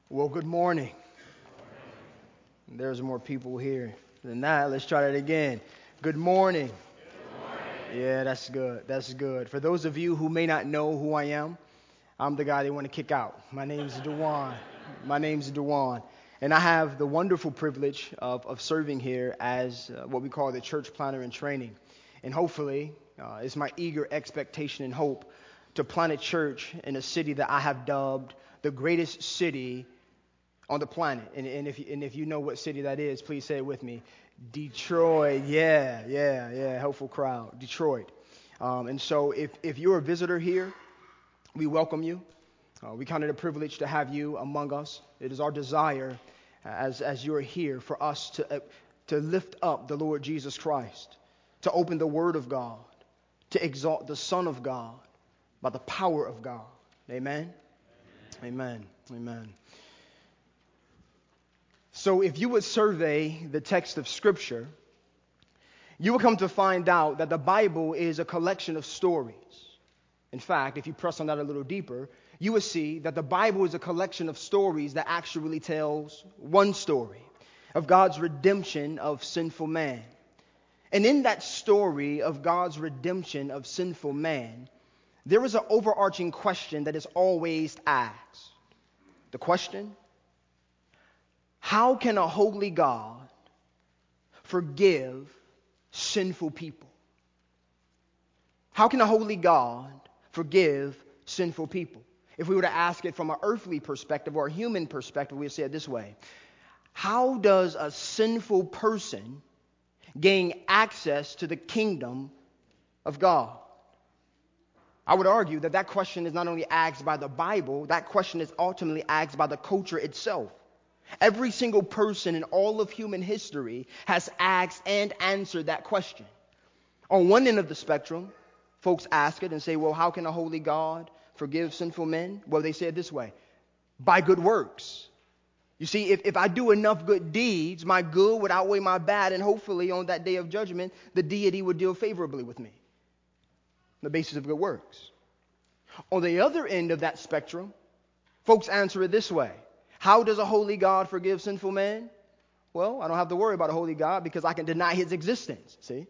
Well, good morning. There's more people here than that. Let's try that again. Good morning. Yeah, that's good. That's good. For those of you who may not know who I am, I'm the guy they want to kick out. My name's Dewan. And I have the wonderful privilege of serving here as what we call the church planner in training. And hopefully, it's my eager expectation and hope to plant a church in a city that I have dubbed the greatest city on the planet. And if you know what city that is, please say it with me. Detroit. Yeah. Hopeful crowd. Detroit. And so if you're a visitor here, we welcome you. We count it a privilege to have you among us. It is our desire as you're here for us to lift up the Lord Jesus Christ, to open the Word of God, to exalt the Son of God by the power of God. Amen. Amen. So if you would survey the text of Scripture, you will come to find out that the Bible is a collection of stories. In fact, if you press on that a little deeper, you will see that the Bible is a collection of stories that actually tells one story of God's redemption of sinful man. And in that story of God's redemption of sinful man, there is an overarching question that is always asked. The question: how can a holy God forgive sinful people? How can a holy God forgive sinful people? If we were to ask it from an earthly perspective or a human perspective, we would say it this way: how does a sinful person gain access to the kingdom of God? I would argue that question is not only asked by the Bible, that question is ultimately asked by the culture itself. Every single person in all of human history has asked and answered that question. On one end of the spectrum, folks ask it and say, well, how can a holy God forgive sinful men? Well, they say it this way: by good works. You see, if I do enough good deeds, my good would outweigh my bad, and hopefully on that day of judgment, the deity would deal favorably with me. The basis of good works. On the other end of that spectrum, folks answer it this way: how does a holy God forgive sinful man? Well, I don't have to worry about a holy God because I can deny his existence. See?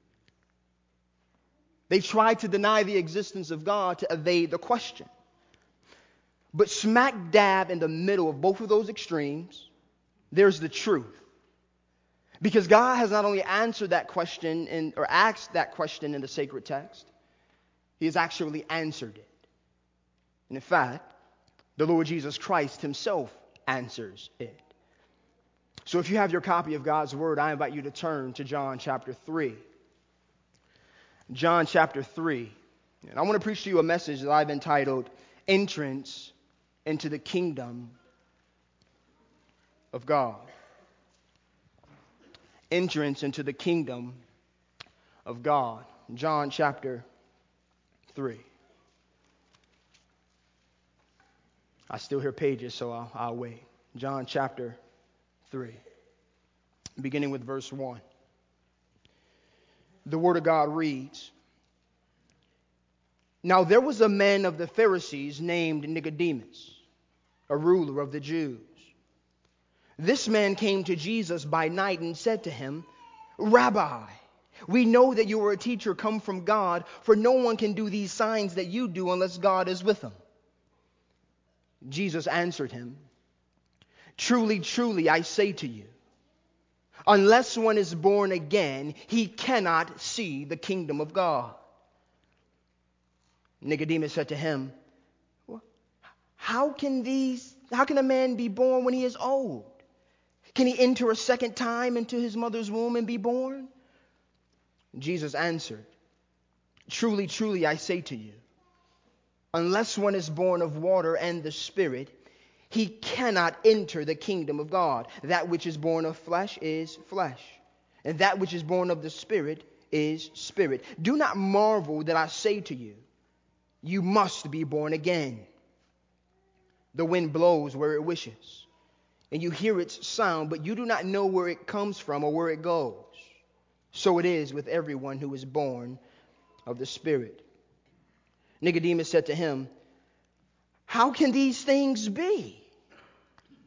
They try to deny the existence of God to evade the question. But smack dab in the middle of both of those extremes, there's the truth. Because God has not only answered that question or asked that question in the sacred text, he has actually answered it. And in fact, the Lord Jesus Christ himself answers it. So if you have your copy of God's Word, I invite you to turn to John chapter 3. John chapter 3. And I want to preach to you a message that I've entitled Entrance into the Kingdom of God. Entrance into the Kingdom of God. John chapter 3. I still hear pages, so I'll wait. John chapter 3, beginning with verse 1. The Word of God reads, "Now there was a man of the Pharisees named Nicodemus, a ruler of the Jews. This man came to Jesus by night and said to him, 'Rabbi, we know that you are a teacher come from God, for no one can do these signs that you do unless God is with him.' Jesus answered him, 'Truly, truly, I say to you, unless one is born again, he cannot see the kingdom of God.' Nicodemus said to him, 'How can a man be born when he is old? Can he enter a second time into his mother's womb and be born?' Jesus answered, 'Truly, truly, I say to you, unless one is born of water and the Spirit, he cannot enter the kingdom of God. That which is born of flesh is flesh, and that which is born of the Spirit is spirit. Do not marvel that I say to you, you must be born again. The wind blows where it wishes, and you hear its sound, but you do not know where it comes from or where it goes. So it is with everyone who is born of the Spirit.' Nicodemus said to him, 'How can these things be?'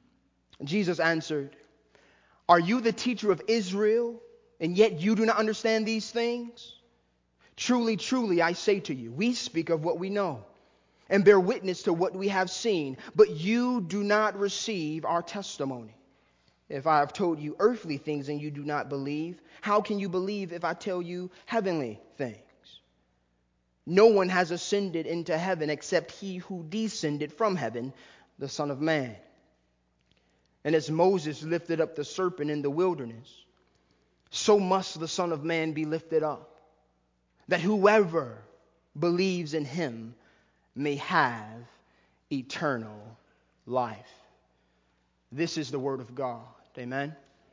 Jesus answered, "Are you the teacher of Israel, and yet you do not understand these things? Truly, truly, I say to you, we speak of what we know and bear witness to what we have seen, but you do not receive our testimony. If I have told you earthly things and you do not believe, how can you believe if I tell you heavenly things? No one has ascended into heaven except he who descended from heaven, the Son of Man. And as Moses lifted up the serpent in the wilderness, so must the Son of Man be lifted up, that whoever believes in him may have eternal life." This is the word of God. Amen.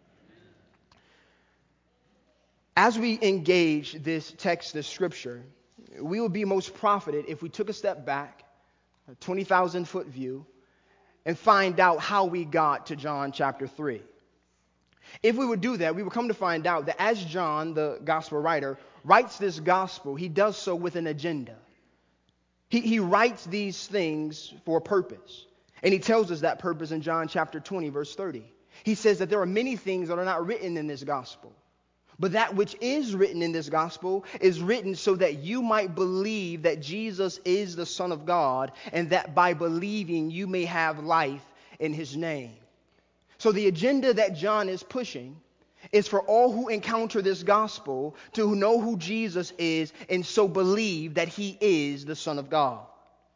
As we engage this text, this scripture, we would be most profited if we took a step back, a 20,000-foot view, and find out how we got to John chapter 3. If we would do that, we would come to find out that as John, the gospel writer, writes this gospel, he does so with an agenda. He writes these things for a purpose. And he tells us that purpose in John chapter 20, verse 30. He says that there are many things that are not written in this gospel. But that which is written in this gospel is written so that you might believe that Jesus is the Son of God, and that by believing you may have life in his name. So the agenda that John is pushing is for all who encounter this gospel to know who Jesus is and so believe that he is the Son of God.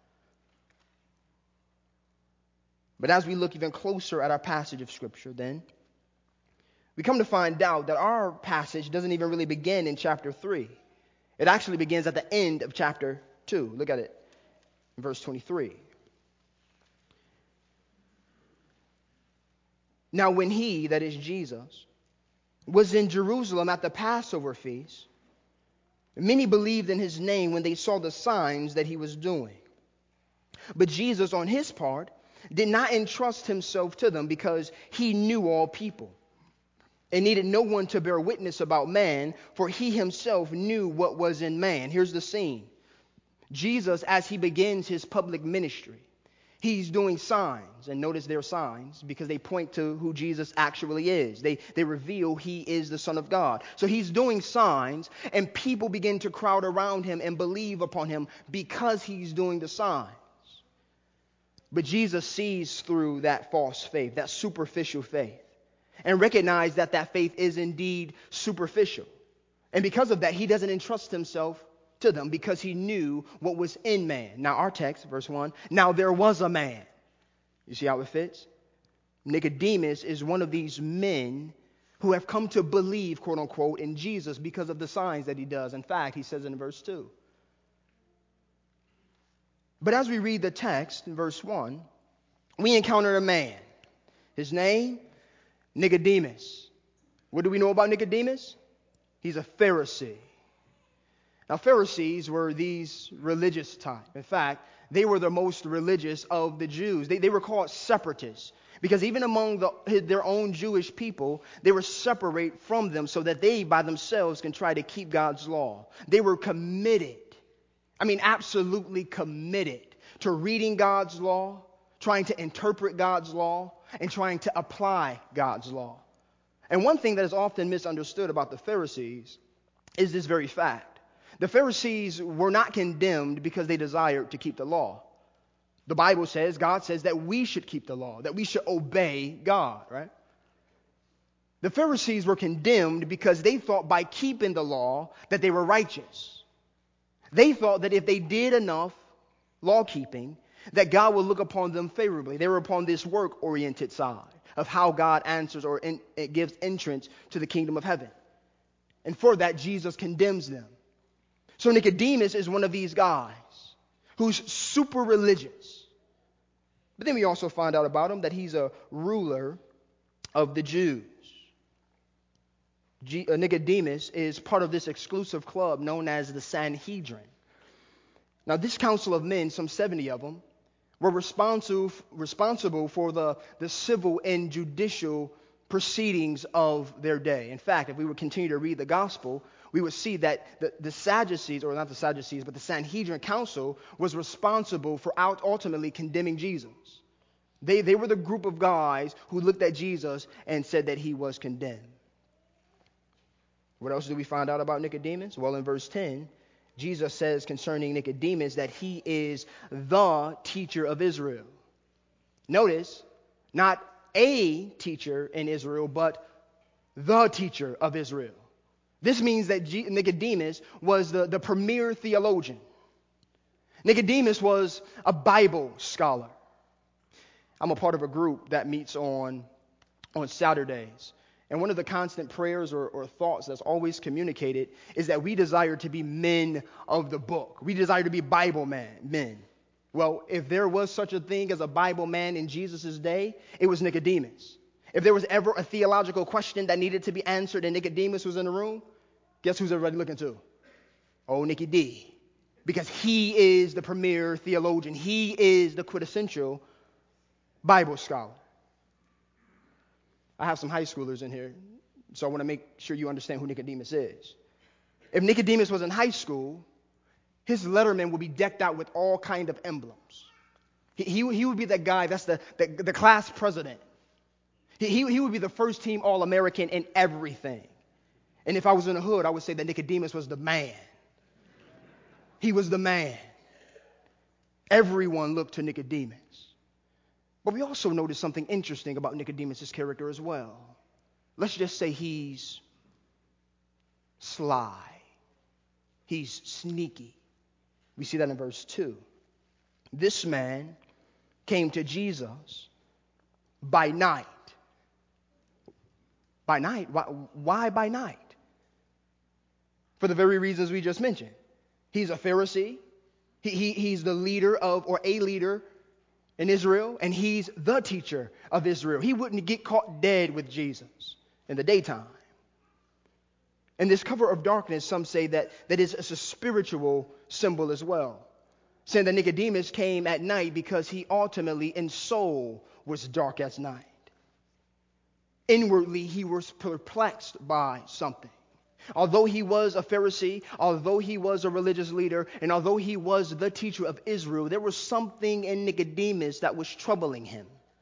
But as we look even closer at our passage of Scripture, then, we come to find out that our passage doesn't even really begin in chapter 3. It actually begins at the end of chapter 2. Look at it in verse 23. Now when he, that is Jesus, was in Jerusalem at the Passover feast, many believed in his name when they saw the signs that he was doing. But Jesus, on his part, did not entrust himself to them because he knew all people and needed no one to bear witness about man, for he himself knew what was in man. Here's the scene. Jesus, as he begins his public ministry, he's doing signs. And notice they're signs because they point to who Jesus actually is. They reveal he is the Son of God. So he's doing signs, and people begin to crowd around him and believe upon him because he's doing the signs. But Jesus sees through that false faith, that superficial faith, and recognizes that that faith is indeed superficial. And because of that, he doesn't entrust himself to them because he knew what was in man. Now our text, verse 1, now there was a man. You see how it fits? Nicodemus is one of these men who have come to believe, quote unquote, in Jesus because of the signs that he does. In fact, he says in verse 2. But as we read the text in verse 1, we encounter a man. His name, Nicodemus. What do we know about Nicodemus? He's a Pharisee. Now, Pharisees were these religious type. In fact, they were the most religious of the Jews. They were called separatists because even among their own Jewish people, they were separate from them so that they by themselves can try to keep God's law. They were committed. Absolutely committed to reading God's law, trying to interpret God's law, and trying to apply God's law. And one thing that is often misunderstood about the Pharisees is this very fact. The Pharisees were not condemned because they desired to keep the law. The Bible says, God says that we should keep the law, that we should obey God, right? The Pharisees were condemned because they thought by keeping the law that they were righteous. They thought that if they did enough law keeping, that God would look upon them favorably. They were upon this work-oriented side of how God answers or it gives entrance to the kingdom of heaven. And for that, Jesus condemns them. So Nicodemus is one of these guys who's super religious. But then we also find out about him that he's a ruler of the Jews. Nicodemus is part of this exclusive club known as the Sanhedrin. Now, this council of men, some 70 of them, were responsible for the civil and judicial proceedings of their day. In fact, if we would continue to read the gospel, we would see that the Sadducees, or not the Sadducees, but the Sanhedrin council was responsible for ultimately condemning Jesus. They were the group of guys who looked at Jesus and said that he was condemned. What else do we find out about Nicodemus? Well, in verse 10, Jesus says concerning Nicodemus that he is the teacher of Israel. Notice, not a teacher in Israel, but the teacher of Israel. This means that Nicodemus was the premier theologian. Nicodemus was a Bible scholar. I'm a part of a group that meets on Saturdays. And one of the constant prayers or thoughts that's always communicated is that we desire to be men of the book. We desire to be Bible men. Well, if there was such a thing as a Bible man in Jesus' day, it was Nicodemus. If there was ever a theological question that needed to be answered and Nicodemus was in the room, guess who's everybody looking to? Oh, Nicky D. Because he is the premier theologian. He is the quintessential Bible scholar. I have some high schoolers in here, so I want to make sure you understand who Nicodemus is. If Nicodemus was in high school, his letterman would be decked out with all kind of emblems. He would be that guy that's the class president. He would be the first team All-American in everything. And if I was in the hood, I would say that Nicodemus was the man. He was the man. Everyone looked to Nicodemus. But we also notice something interesting about Nicodemus' character as well. Let's just say he's sly. He's sneaky. We see that in verse 2. This man came to Jesus by night. By night? Why by night? For the very reasons we just mentioned. He's a Pharisee. He's the leader of, or a leader in Israel, and he's the teacher of Israel. He wouldn't get caught dead with Jesus in the daytime. And this cover of darkness, some say that is a spiritual symbol as well, saying that Nicodemus came at night because he ultimately in soul was dark as night. Inwardly, he was perplexed by something. Although he was a Pharisee, although he was a religious leader, and although he was the teacher of Israel, there was something in Nicodemus that was troubling him.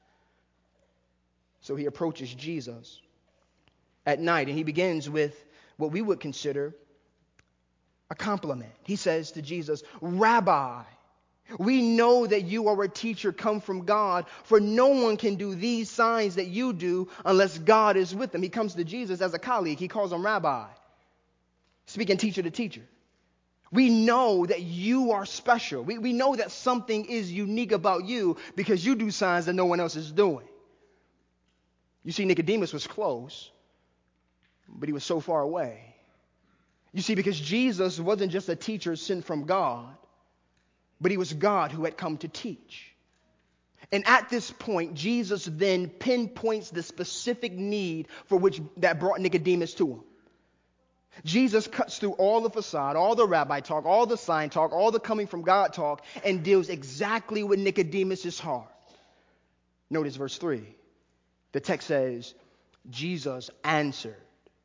So he approaches Jesus at night, and he begins with what we would consider a compliment. He says to Jesus, "Rabbi, we know that you are a teacher come from God, for no one can do these signs that you do unless God is with them." He comes to Jesus as a colleague. He calls him Rabbi, speaking teacher to teacher. We know that you are special. We know that something is unique about you because you do signs that no one else is doing. You see, Nicodemus was close, but he was so far away. You see, because Jesus wasn't just a teacher sent from God, but he was God who had come to teach. And at this point, Jesus then pinpoints the specific need for which that brought Nicodemus to him. Jesus cuts through all the facade, all the rabbi talk, all the sign talk, all the coming from God talk, and deals exactly with Nicodemus' heart. Notice verse 3. The text says, Jesus answered.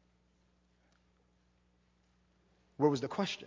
Where was the question?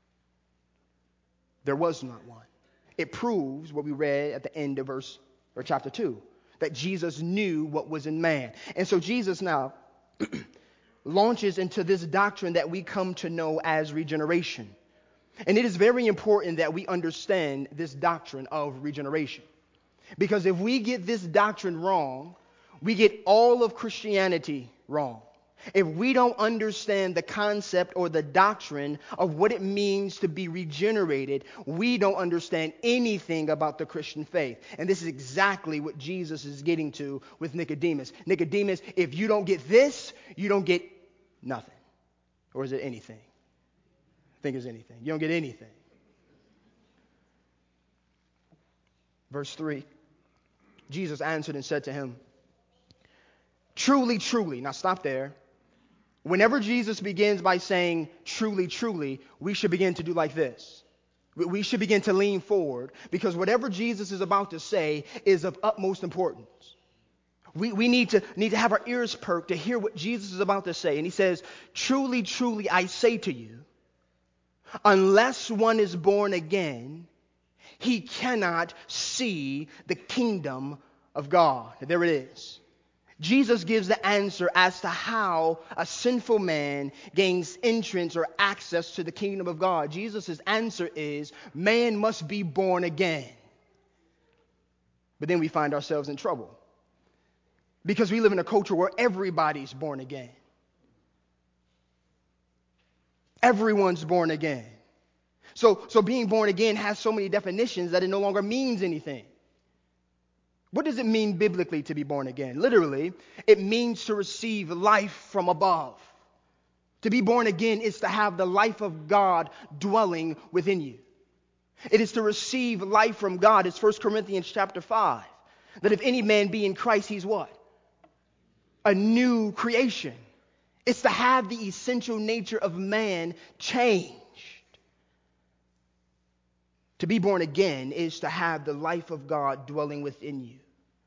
There was not one. It proves what we read at the end of chapter 2, that Jesus knew what was in man. And so Jesus now launches into this doctrine that we come to know as regeneration. And it is very important that we understand this doctrine of regeneration. Because if we get this doctrine wrong, we get all of Christianity wrong. If we don't understand the concept or the doctrine of what it means to be regenerated, we don't understand anything about the Christian faith. And this is exactly what Jesus is getting to with Nicodemus. Nicodemus, if you don't get this, you don't get nothing. Or is it anything? I think it's anything. You don't get anything. Verse 3, Jesus answered and said to him, "Truly, truly." Now stop there. Whenever Jesus begins by saying truly, truly, we should begin to do like this. We should begin to lean forward because whatever Jesus is about to say is of utmost importance. We need to have our ears perked to hear what Jesus is about to say. And he says, "Truly, truly, I say to you, unless one is born again, he cannot see the kingdom of God. There it is. Jesus gives the answer as to how a sinful man gains entrance or access to the kingdom of God. Jesus' answer is, man must be born again. But then we find ourselves in trouble because we live in a culture where everybody's born again. Everyone's born again. So being born again has so many definitions that it no longer means anything. What does it mean biblically to be born again? Literally, it means to receive life from above. To be born again is to have the life of God dwelling within you. It is to receive life from God. It's 1 Corinthians chapter 5. That if any man be in Christ, he's what? A new creation. It's to have the essential nature of man changed. To be born again is to have the life of God dwelling within you.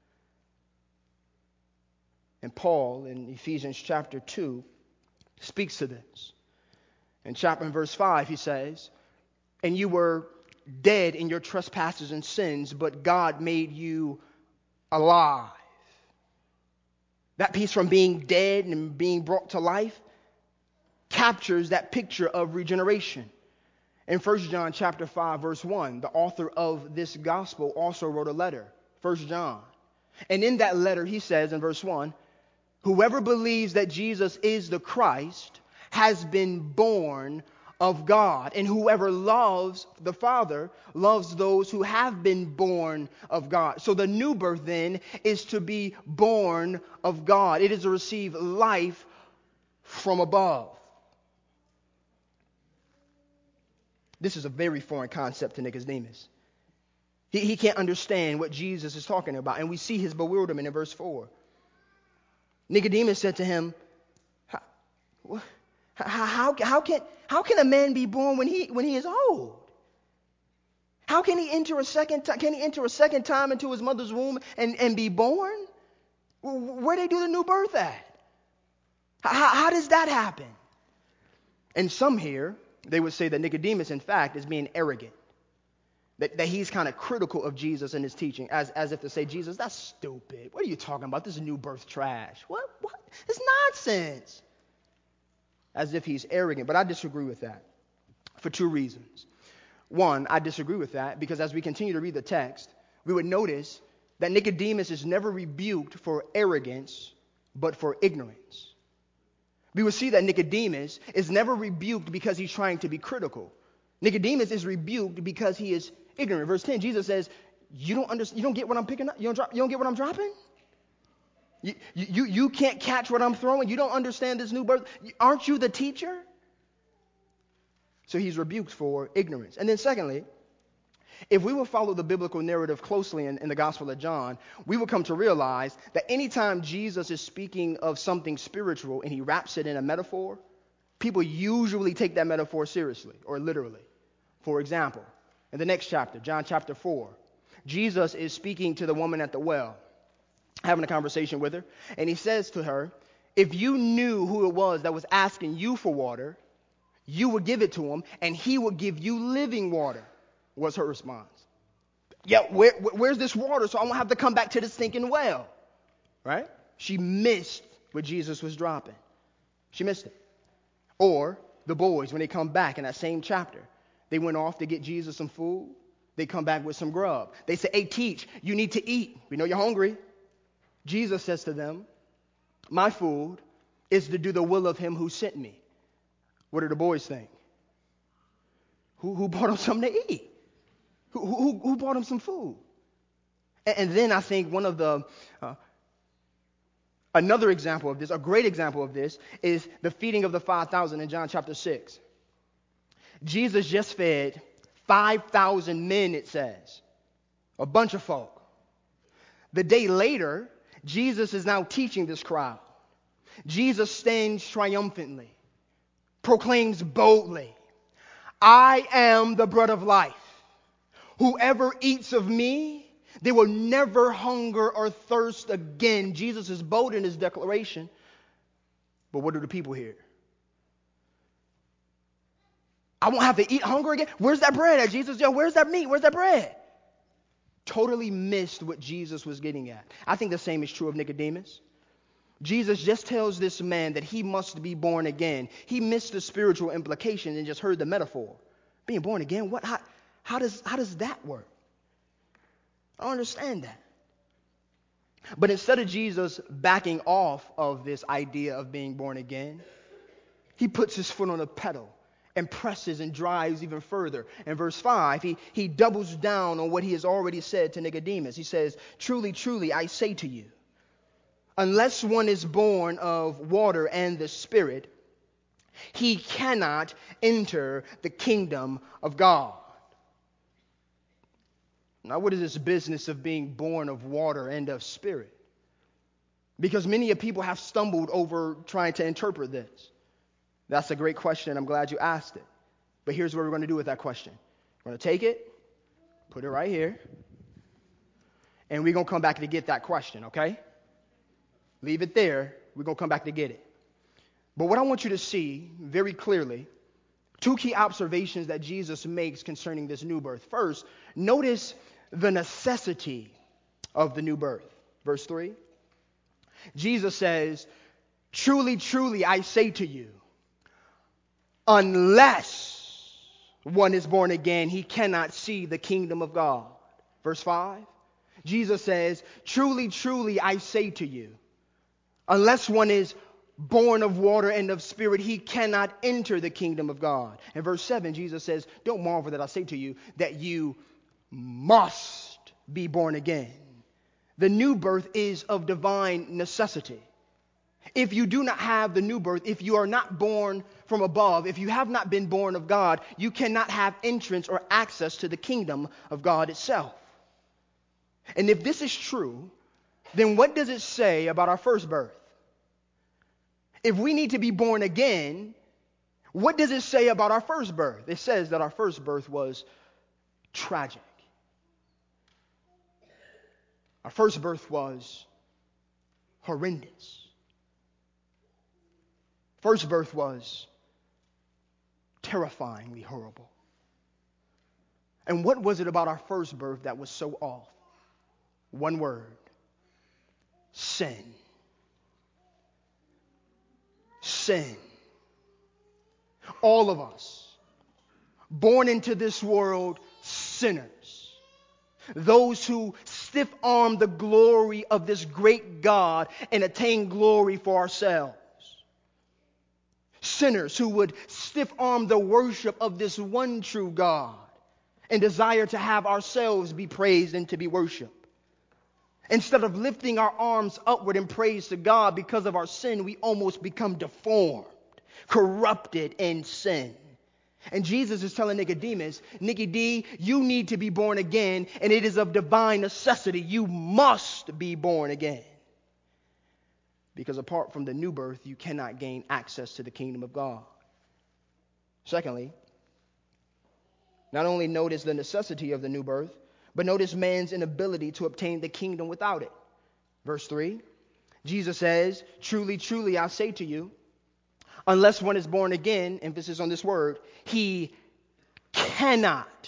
And Paul in Ephesians chapter 2 speaks to this. In verse 5 he says, and you were dead in your trespasses and sins, but God made you alive. That piece from being dead and being brought to life captures that picture of regeneration. In 1 John chapter 5, verse 1, the author of this gospel also wrote a letter, 1 John. And in that letter, he says in verse 1, whoever believes that Jesus is the Christ has been born of God. And whoever loves the Father loves those who have been born of God. So the new birth then is to be born of God. It is to receive life from above. This is a very foreign concept to Nicodemus. He can't understand what Jesus is talking about. And we see his bewilderment in verse 4. Nicodemus said to him, how can a man be born when he is old? How can he enter a second time into his mother's womb and be born? Where they do the new birth at? How does that happen? And some here, they would say that Nicodemus, in fact, is being arrogant. That he's kind of critical of Jesus and his teaching, as if to say, Jesus, that's stupid. What are you talking about? This is new birth trash. What? It's nonsense. As if he's arrogant. But I disagree with that for two reasons. One, I disagree with that because as we continue to read the text, we would notice that Nicodemus is never rebuked for arrogance, but for ignorance. We will see that Nicodemus is never rebuked because he's trying to be critical. Nicodemus is rebuked because he is ignorant. Verse 10, Jesus says, you don't get what I'm picking up? You don't get what I'm dropping? You can't catch what I'm throwing? You don't understand this new birth? Aren't you the teacher? So he's rebuked for ignorance. And then secondly, if we will follow the biblical narrative closely in the Gospel of John, we will come to realize that anytime Jesus is speaking of something spiritual and he wraps it in a metaphor, people usually take that metaphor seriously or literally. For example, in the next chapter, John chapter 4, Jesus is speaking to the woman at the well, having a conversation with her, and he says to her, if you knew who it was that was asking you for water, you would give it to him, and he would give you living water, was her response. Yeah, where's this water so I won't have to come back to the stinking well? Right? She missed what Jesus was dropping. She missed it. Or the boys, when they come back in that same chapter, they went off to get Jesus some food. They come back with some grub. They say, hey, teach, you need to eat. We know you're hungry. Jesus says to them, my food is to do the will of him who sent me. What do the boys think? Who bought them something to eat? Who bought them some food? And then I think one of the another example of this, a great example of this, is the feeding of the 5,000 in John chapter 6. Jesus just fed 5,000 men, it says. A bunch of folk. The day later, Jesus is now teaching this crowd. Jesus stands triumphantly, proclaims boldly, I am the bread of life. Whoever eats of me, they will never hunger or thirst again. Jesus is bold in his declaration. But what do the people hear? I won't have to eat hunger again? Where's that bread at, Jesus? Yo, where's that meat? Where's that bread? totally missed what Jesus was getting at. I think the same is true of Nicodemus. Jesus just tells this man that he must be born again. He missed the spiritual implications and just heard the metaphor. Being born again? What? How does that work? I don't understand that. But instead of Jesus backing off of this idea of being born again, he puts his foot on the pedal and presses and drives even further. In verse 5, he doubles down on what he has already said to Nicodemus. He says, "Truly, truly, I say to you, unless one is born of water and the Spirit, he cannot enter the kingdom of God." Now, what is this business of being born of water and of Spirit? Because many people have stumbled over trying to interpret this. That's a great question. I'm glad you asked it. But here's what we're going to do with that question. We're going to take it, put it right here, and we're going to come back to get that question, okay? Leave it there. We're going to come back to get it. But what I want you to see very clearly, two key observations that Jesus makes concerning this new birth. First, notice the necessity of the new birth. Verse 3. Jesus says, "Truly, truly, I say to you, unless one is born again, he cannot see the kingdom of God." Verse 5. Jesus says, "Truly, truly, I say to you, unless one is born of water and of Spirit, he cannot enter the kingdom of God." In verse 7, Jesus says, "Don't marvel that I say to you that you must be born again." The new birth is of divine necessity. If you do not have the new birth, if you are not born from above, if you have not been born of God, you cannot have entrance or access to the kingdom of God itself. And if this is true, then what does it say about our first birth? If we need to be born again, what does it say about our first birth? It says that our first birth was tragic. Our first birth was horrendous. First birth was terrifyingly horrible. And what was it about our first birth that was so off? One word: sin. Sin. All of us, born into this world, sinners. Those who stiff-arm the glory of this great God and attain glory for ourselves. Sinners who would stiff-arm the worship of this one true God and desire to have ourselves be praised and to be worshiped. Instead of lifting our arms upward in praise to God because of our sin, we almost become deformed, corrupted in sin. And Jesus is telling Nicodemus, "Nicky D, you need to be born again, and it is of divine necessity. You must be born again. Because apart from the new birth, you cannot gain access to the kingdom of God." Secondly, not only notice the necessity of the new birth, but notice man's inability to obtain the kingdom without it. Verse 3, Jesus says, "Truly, truly, I say to you, unless one is born again," emphasis on this word, "he cannot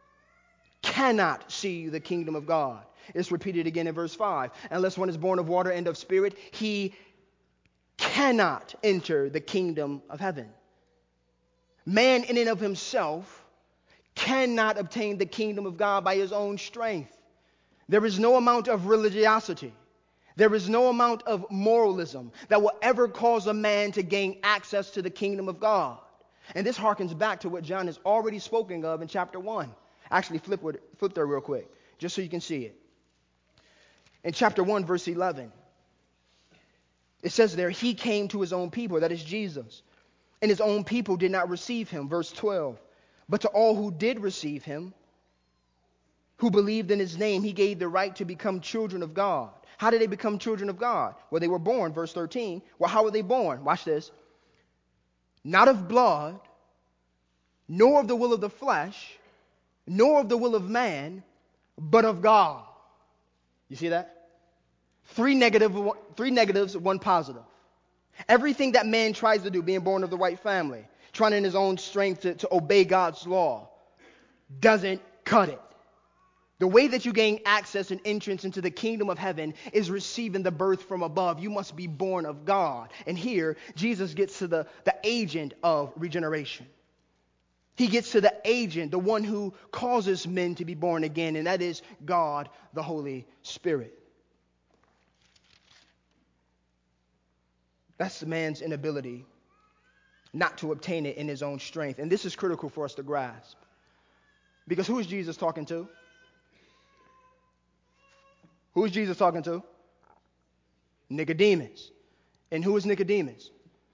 see the kingdom of God." It's repeated again in verse 5. "Unless one is born of water and of Spirit, he cannot enter the kingdom of heaven." Man in and of himself cannot obtain the kingdom of God by his own strength. There is no amount of religiosity. There is no amount of moralism that will ever cause a man to gain access to the kingdom of God. And this harkens back to what John has already spoken of in chapter 1. Actually, flip there real quick, just so you can see it. In chapter 1, verse 11, it says there, "He came to his own people," that is Jesus, "and his own people did not receive him." Verse 12, "But to all who did receive him, who believed in his name, he gave the right to become children of God." How did they become children of God? Well, they were born, verse 13. Well, how were they born? Watch this. "Not of blood, nor of the will of the flesh, nor of the will of man, but of God." You see that? Three negatives, one positive. Everything that man tries to do, being born of the right family, trying in his own strength to obey God's law, doesn't cut it. The way that you gain access and entrance into the kingdom of heaven is receiving the birth from above. You must be born of God. And here, Jesus gets to the agent of regeneration. He gets to the agent, the one who causes men to be born again, and that is God, the Holy Spirit. That's the man's inability not to obtain it in his own strength. And this is critical for us to grasp. Because who is Jesus talking to? Who is Jesus talking to? Nicodemus. And who is Nicodemus?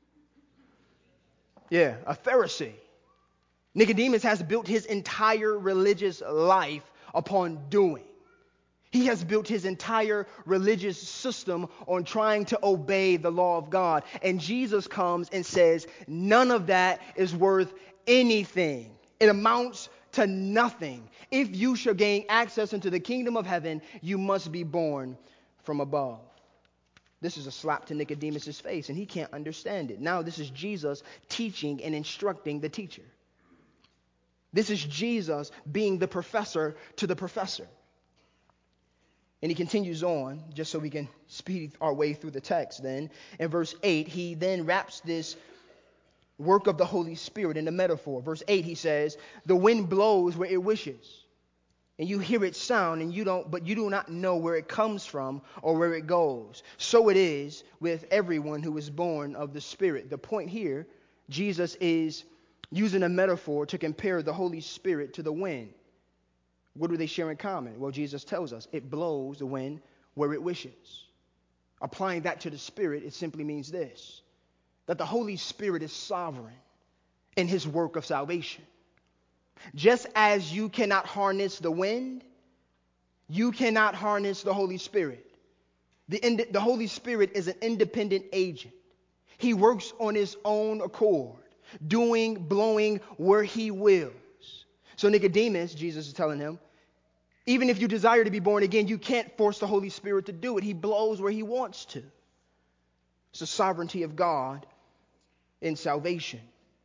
Yeah, a Pharisee. Nicodemus has built his entire religious life upon doing. He has built his entire religious system on trying to obey the law of God. And Jesus comes and says, none of that is worth anything. It amounts to nothing. If you shall gain access into the kingdom of heaven, you must be born from above. This is a slap to Nicodemus' face, and he can't understand it. Now this is Jesus teaching and instructing the teacher. This is Jesus being the professor to the professor. And he continues on, just so we can speed our way through the text then. In verse 8, he then wraps this work of the Holy Spirit in a metaphor. Verse 8, he says, the wind blows where it wishes, and you hear its sound, but you do not know where it comes from or where it goes. So it is with everyone who is born of the Spirit. The point here, Jesus is using a metaphor to compare the Holy Spirit to the wind. What do they share in common? Well, Jesus tells us it blows the wind where it wishes. Applying that to the Spirit, it simply means this, that the Holy Spirit is sovereign in his work of salvation. Just as you cannot harness the wind, you cannot harness the Holy Spirit. The Holy Spirit is an independent agent. He works on his own accord, blowing where he wills. So Nicodemus, Jesus is telling him, even if you desire to be born again, you can't force the Holy Spirit to do it. He blows where he wants to. It's the sovereignty of God in salvation.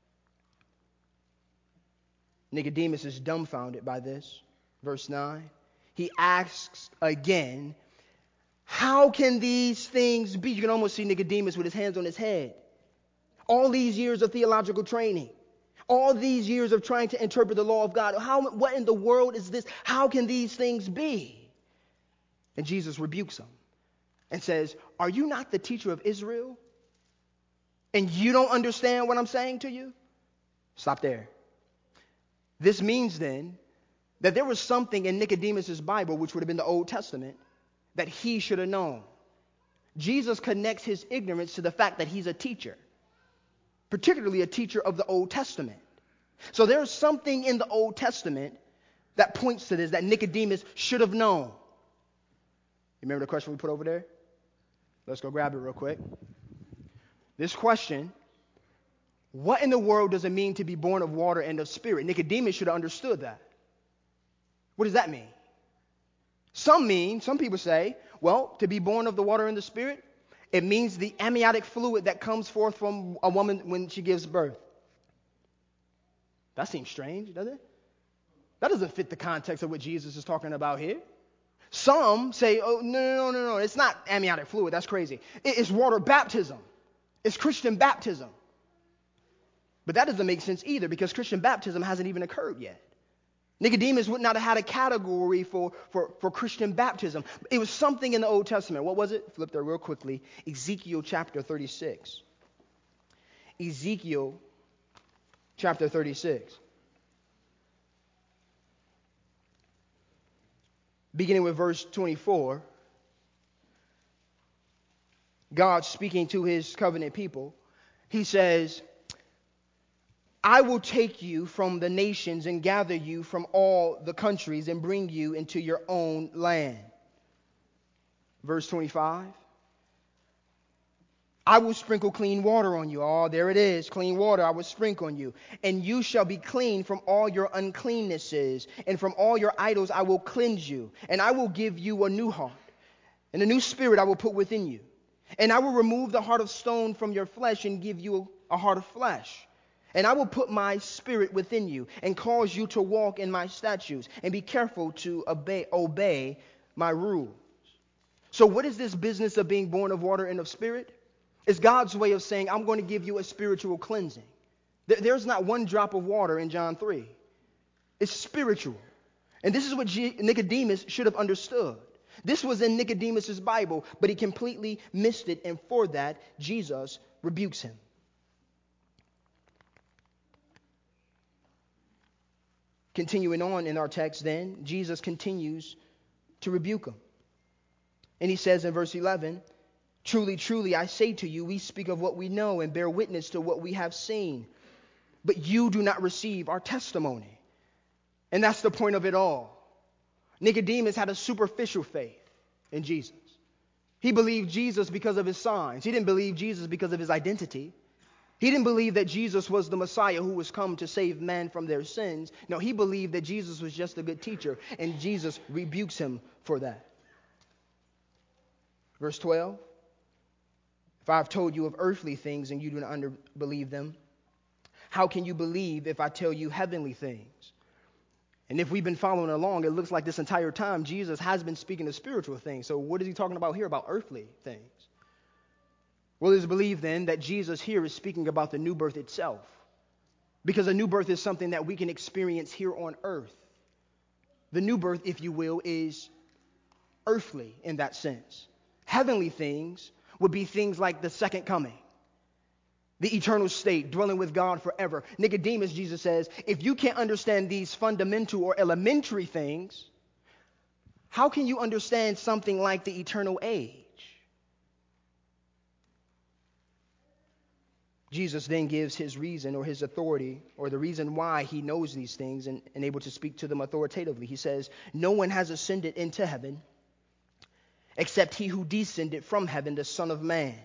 Nicodemus is dumbfounded by this. Verse 9. He asks again, how can these things be? You can almost see Nicodemus with his hands on his head. All these years of theological training. All these years of trying to interpret the law of God. What in the world is this? How can these things be? And Jesus rebukes him and says, are you not the teacher of Israel? And you don't understand what I'm saying to you? Stop there. This means then that there was something in Nicodemus' Bible, which would have been the Old Testament, that he should have known. Jesus connects his ignorance to the fact that he's a teacher, particularly a teacher of the Old Testament. So there's something in the Old Testament that points to this, that Nicodemus should have known. You remember the question we put over there? Let's go grab it real quick. This question, what in the world does it mean to be born of water and of spirit? Nicodemus should have understood that. What does that mean? Some people say, well, to be born of the water and the spirit, it means the amniotic fluid that comes forth from a woman when she gives birth. That seems strange, doesn't it? That doesn't fit the context of what Jesus is talking about here. Some say, oh, no, it's not amniotic fluid. That's crazy. It's water baptism. It's Christian baptism. But that doesn't make sense either, because Christian baptism hasn't even occurred yet. Nicodemus would not have had a category for Christian baptism. It was something in the Old Testament. What was it? Flip there real quickly. Ezekiel chapter 36. Ezekiel chapter 36. Beginning with verse 24. God speaking to his covenant people. He says, I will take you from the nations and gather you from all the countries and bring you into your own land. Verse 25. I will sprinkle clean water on you. Oh, there it is. Clean water I will sprinkle on you. And you shall be clean from all your uncleannesses. And from all your idols I will cleanse you. And I will give you a new heart. And a new spirit I will put within you. And I will remove the heart of stone from your flesh and give you a heart of flesh. And I will put my spirit within you and cause you to walk in my statutes and be careful to obey my rules. So what is this business of being born of water and of spirit? It's God's way of saying, I'm going to give you a spiritual cleansing. There's not one drop of water in John 3. It's spiritual. And this is what Nicodemus should have understood. This was in Nicodemus's Bible, but he completely missed it. And for that, Jesus rebukes him. Continuing on in our text then, Jesus continues to rebuke him. And he says in verse 11, truly, truly, I say to you, we speak of what we know and bear witness to what we have seen. But you do not receive our testimony. And that's the point of it all. Nicodemus had a superficial faith in Jesus. He believed Jesus because of his signs. He didn't believe Jesus because of his identity. He didn't believe that Jesus was the Messiah who was come to save man from their sins. No, he believed that Jesus was just a good teacher, and Jesus rebukes him for that. Verse 12, if I have told you of earthly things and you do not believe them, how can you believe if I tell you heavenly things? And if we've been following along, it looks like this entire time Jesus has been speaking of spiritual things. So what is he talking about here about earthly things? Well, it is believed then that Jesus here is speaking about the new birth itself. Because a new birth is something that we can experience here on earth. The new birth, if you will, is earthly in that sense. Heavenly things would be things like the second coming, the eternal state, dwelling with God forever. Nicodemus, Jesus says, if you can't understand these fundamental or elementary things, how can you understand something like the eternal age? Jesus then gives his reason or his authority or the reason why he knows these things and able to speak to them authoritatively. He says, no one has ascended into heaven except he who descended from heaven, the Son of Man.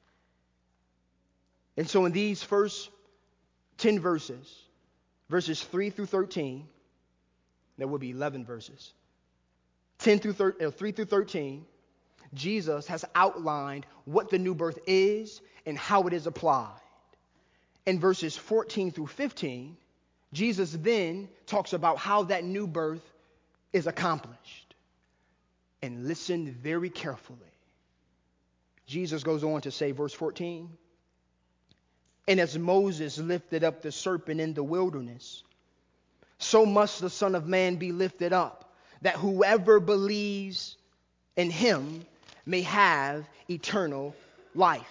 And so in these first 10 verses, verses 3 through 13, there will be 11 verses, 3 through 13, Jesus has outlined what the new birth is and how it is applied. In verses 14 through 15, Jesus then talks about how that new birth is accomplished. And listen very carefully. Jesus goes on to say, verse 14, and as Moses lifted up the serpent in the wilderness, so must the Son of Man be lifted up, that whoever believes in him may have eternal life.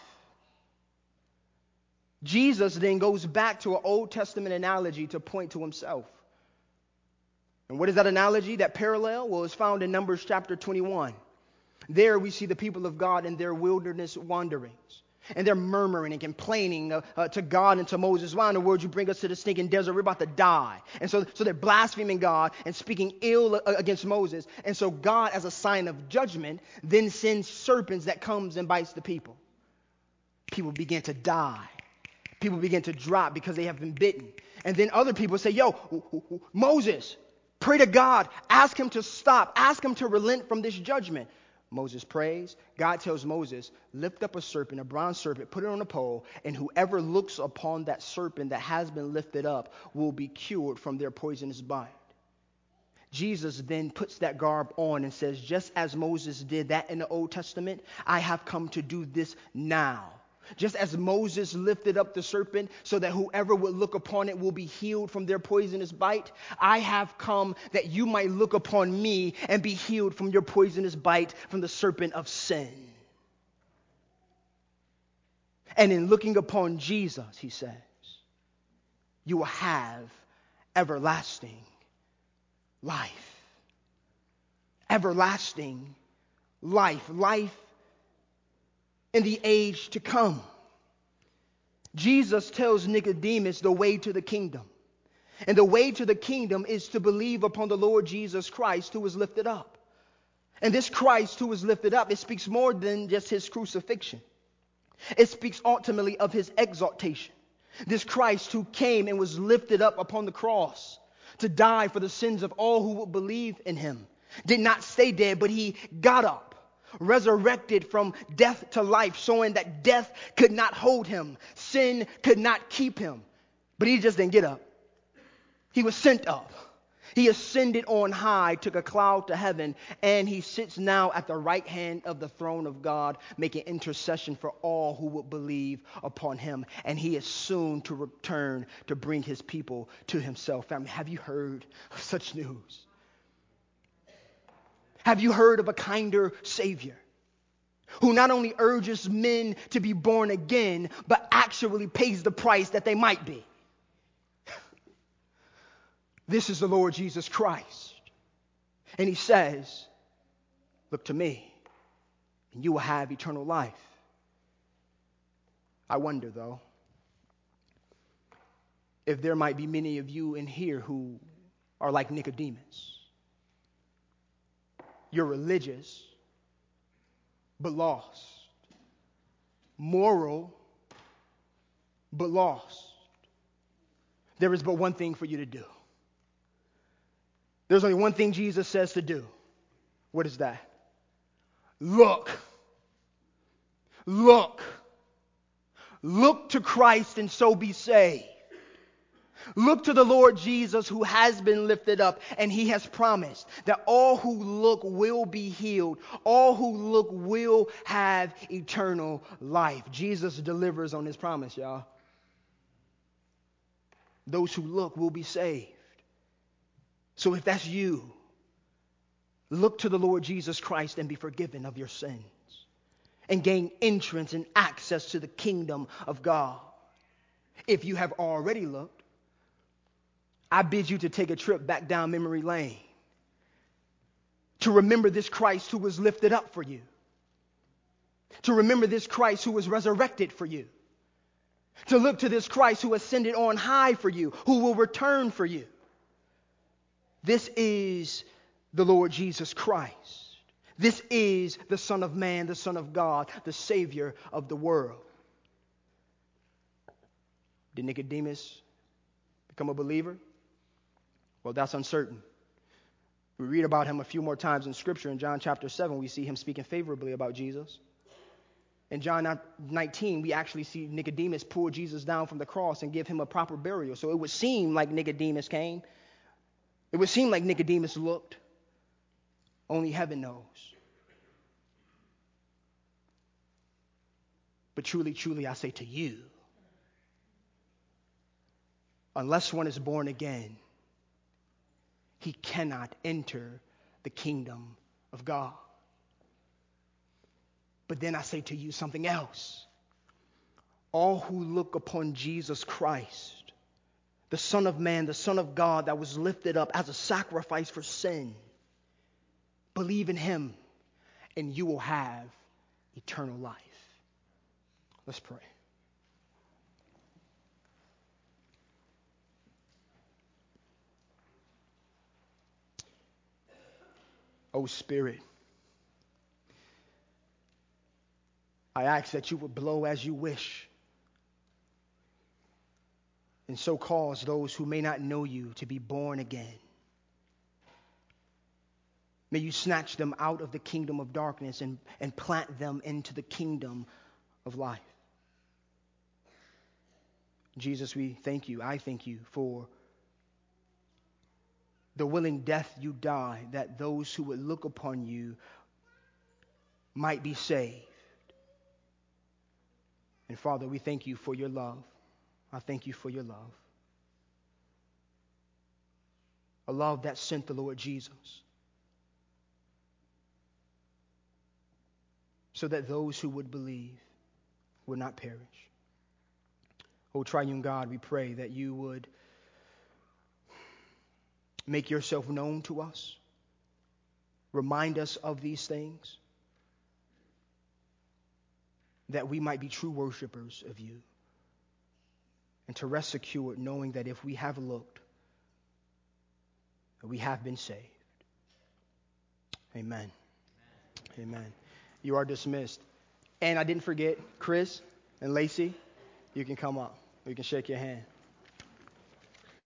Jesus then goes back to an Old Testament analogy to point to himself. And what is that analogy, that parallel? Well, it's found in Numbers chapter 21. There we see the people of God in their wilderness wanderings. And they're murmuring and complaining to God and to Moses. Why in the world you bring us to the stinking desert? We're about to die. And so they're blaspheming God and speaking ill against Moses. And so God, as a sign of judgment, then sends serpents that comes and bites the people. People begin to die. People begin to drop because they have been bitten. And then other people say, Moses, pray to God. Ask him to stop. Ask him to relent from this judgment. Moses prays. God tells Moses, lift up a serpent, a bronze serpent, put it on a pole, and whoever looks upon that serpent that has been lifted up will be cured from their poisonous bite. Jesus then puts that garb on and says, just as Moses did that in the Old Testament, I have come to do this now. Just as Moses lifted up the serpent so that whoever would look upon it will be healed from their poisonous bite, I have come that you might look upon me and be healed from your poisonous bite from the serpent of sin. And in looking upon Jesus, he says, you will have everlasting life. Everlasting life. Life in the age to come. Jesus tells Nicodemus the way to the kingdom. And the way to the kingdom is to believe upon the Lord Jesus Christ who was lifted up. And this Christ who was lifted up, it speaks more than just his crucifixion. It speaks ultimately of his exaltation. This Christ who came and was lifted up upon the cross to die for the sins of all who would believe in him. Did not stay dead, but he got up. Resurrected from death to life, showing that death could not hold him. Sin could not keep him. But he just didn't get up. He was sent up. He ascended on high, took a cloud to heaven, and he sits now at the right hand of the throne of God, making intercession for all who would believe upon him. And he is soon to return to bring his people to himself. Family, have you heard of such news? Have you heard of a kinder Savior who not only urges men to be born again, but actually pays the price that they might be? This is the Lord Jesus Christ. And he says, look to me, and you will have eternal life. I wonder, though, if there might be many of you in here who are like Nicodemus. You're religious, but lost. Moral, but lost. There is but one thing for you to do. There's only one thing Jesus says to do. What is that? Look. Look. Look to Christ and so be saved. Look to the Lord Jesus who has been lifted up, and he has promised that all who look will be healed. All who look will have eternal life. Jesus delivers on his promise, y'all. Those who look will be saved. So if that's you, look to the Lord Jesus Christ and be forgiven of your sins and gain entrance and access to the kingdom of God. If you have already looked, I bid you to take a trip back down memory lane to remember this Christ who was lifted up for you, to remember this Christ who was resurrected for you, to look to this Christ who ascended on high for you, who will return for you. This is the Lord Jesus Christ. This is the Son of Man, the Son of God, the Savior of the world. Did Nicodemus become a believer? Well, that's uncertain. We read about him a few more times in Scripture. In John chapter 7, we see him speaking favorably about Jesus. In John 19, we actually see Nicodemus pull Jesus down from the cross and give him a proper burial. So it would seem like Nicodemus came. It would seem like Nicodemus looked. Only heaven knows. But truly, truly, I say to you, unless one is born again, he cannot enter the kingdom of God. But then I say to you something else. All who look upon Jesus Christ, the Son of Man, the Son of God that was lifted up as a sacrifice for sin, believe in him and you will have eternal life. Let's pray. O Spirit, I ask that you would blow as you wish, and so cause those who may not know you to be born again. May you snatch them out of the kingdom of darkness and plant them into the kingdom of life. Jesus, we thank you. I thank you for the willing death you died, that those who would look upon you might be saved. And Father, we thank you for your love. I thank you for your love. A love that sent the Lord Jesus, so that those who would believe would not perish. O triune God, we pray that you would make yourself known to us. Remind us of these things, that we might be true worshipers of you, and to rest secure knowing that if we have looked, we have been saved. Amen. Amen. You are dismissed. And I didn't forget, Chris and Lacey, you can come up. We can shake your hand.